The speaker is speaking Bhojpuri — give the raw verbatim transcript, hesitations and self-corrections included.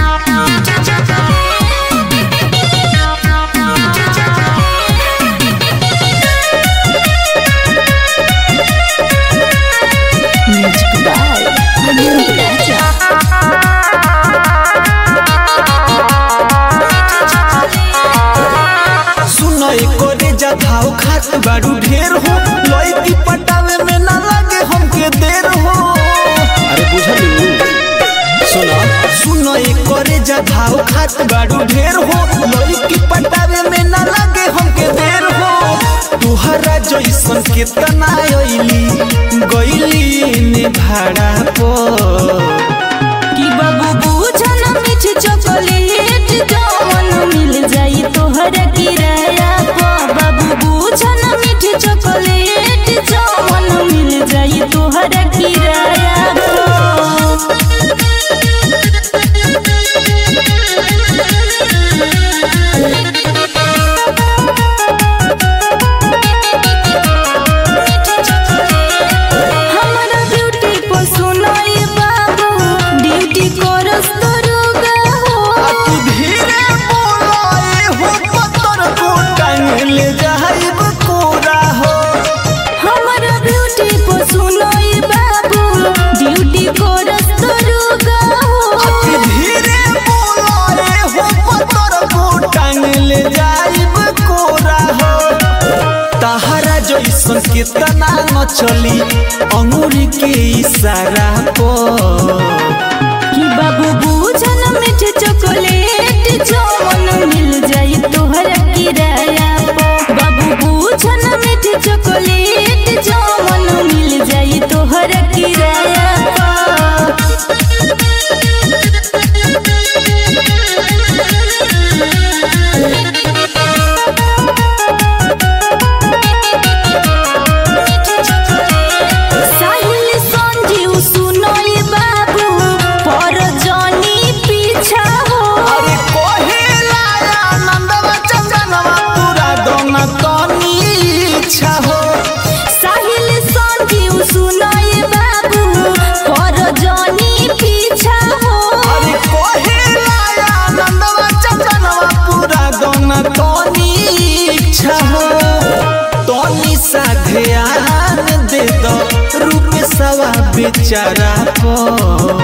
भाव खात बारू ढेर हो लइकी पटावे में ना लगे हमके देर हो। अरे बुझलू सुनो सुनो एक करे जा भाव खात बारू ढेर हो लइकी पटावे में ना लगे हमके देर हो। तुहरा जइसन केतना आइली गइली ने भाड़ा पर कि बाबू बुझन मीठ चॉकलेट जवन मिल जाई तोहरा किराया पर। बाबू बुझन मीठ चॉकलेट जवन मिल जाई तोहरा किराया पर। हमरा ब्यूटी पर सुनाई बाबू ड्यूटी करस दरोगा हो। तू धीरे बोलाए हो पत्थर को टांग ले जाइब कोरा हो। हमरा ब्यूटी पर सुनाई बाबू ड्यूटी करस दरोगा हो। तू धीरे बोलाए हो पत्थर को टांग ले जाइब कोरा हो। तहरा जइसन केतना न चली अंगूरी के इशारा पर कि बाबू बुझन मीठ चॉकलेट जवन मिल जाई तोहरा किराया पर। बाबू बुझन मीठ चॉकलेट जवन मिल जाई तोहरा किराया पर। साहिल संजीव सुनोई बाबू पर जानी पीछा हो। अरे कोहेला आनंदवा चंदनवा पूरा दोना तनी इच्छा हो। साहिल संजीव सुनोई बाबू पर जानी पीछा हो। अरे कोहेला आनंदवा चंदनवा पूरा दोना तनी इच्छा हो। तनी सा ध्यान दे दो रूप सवा बेचारा पर